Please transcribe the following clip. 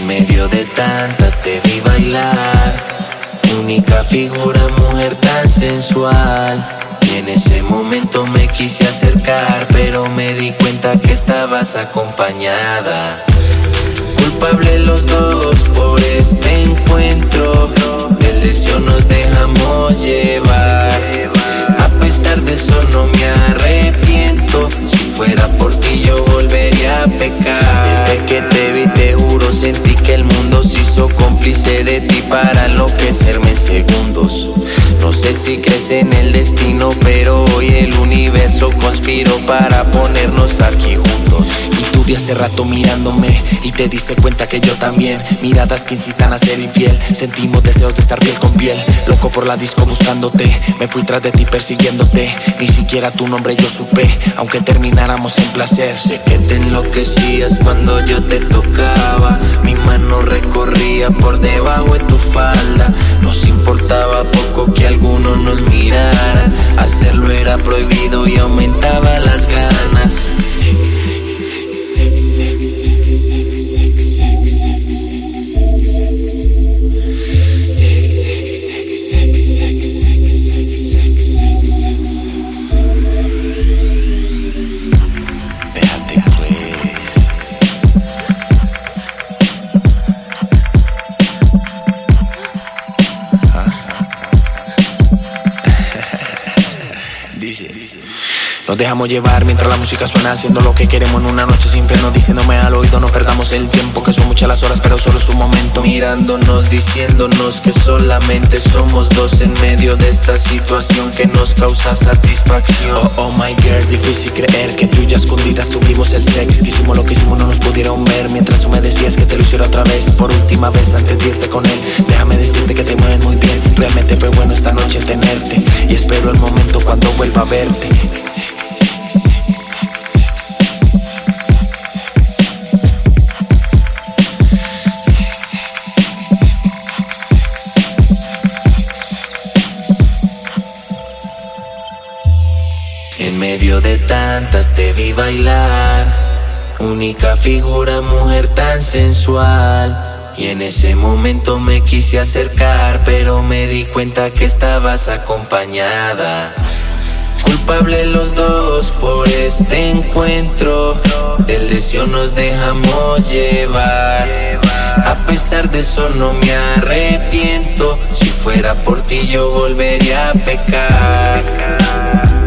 medio de tantas te vi bailar, única figura, mujer tan sensual. Y en ese momento me quise acercar, pero me di cuenta que estabas acompañada. Culpable los dos por este encuentro, del deseo nos dejamos llevar. A pesar de eso no me arrepiento, si fuera por ti yo volvería a pecar. Desde que te vi te juro sentí que el mundo se hizo cómplice de ti para enloquecerme en segundos. No sé si crees en el destino, pero hoy el universo conspiró para ponernos aquí juntos. Y tú de hace rato mirándome y te diste cuenta que yo también. Miradas que incitan a ser infiel, sentimos deseos de estar piel con piel. Loco por la disco buscándote, me fui tras de ti persiguiéndote. Ni siquiera tu nombre yo supe, aunque termináramos en placer. Sé que te enloquecías cuando yo te tocaba, mi mano recorría por debajo de tu falda. Nos importaba poco que algunos nos miraran, hacerlo era prohibido y aumentaba las ganas. Nos dejamos llevar mientras la música suena, haciendo lo que queremos en una noche sin freno, diciéndome al oído no perdamos el tiempo, que son muchas las horas pero solo es un momento. Mirándonos, diciéndonos que solamente somos dos en medio de esta situación que nos causa satisfacción. Oh my girl, difícil creer que tú y yo a escondidas tuvimos el sex, que hicimos lo que hicimos, no nos pudieron ver, mientras tú me decías que te lo hiciera otra vez, por última vez antes de irte con él. Déjame decirte que te mueves muy bien, realmente fue bueno esta noche tenerte, y espero el momento cuando vuelva a verte. En medio de tantas te vi bailar, única figura, mujer tan sensual. Y en ese momento me quise acercar, pero me di cuenta que estabas acompañada. Culpable los dos por este encuentro, del deseo nos dejamos llevar. A pesar de eso no me arrepiento, si fuera por ti yo volvería a pecar.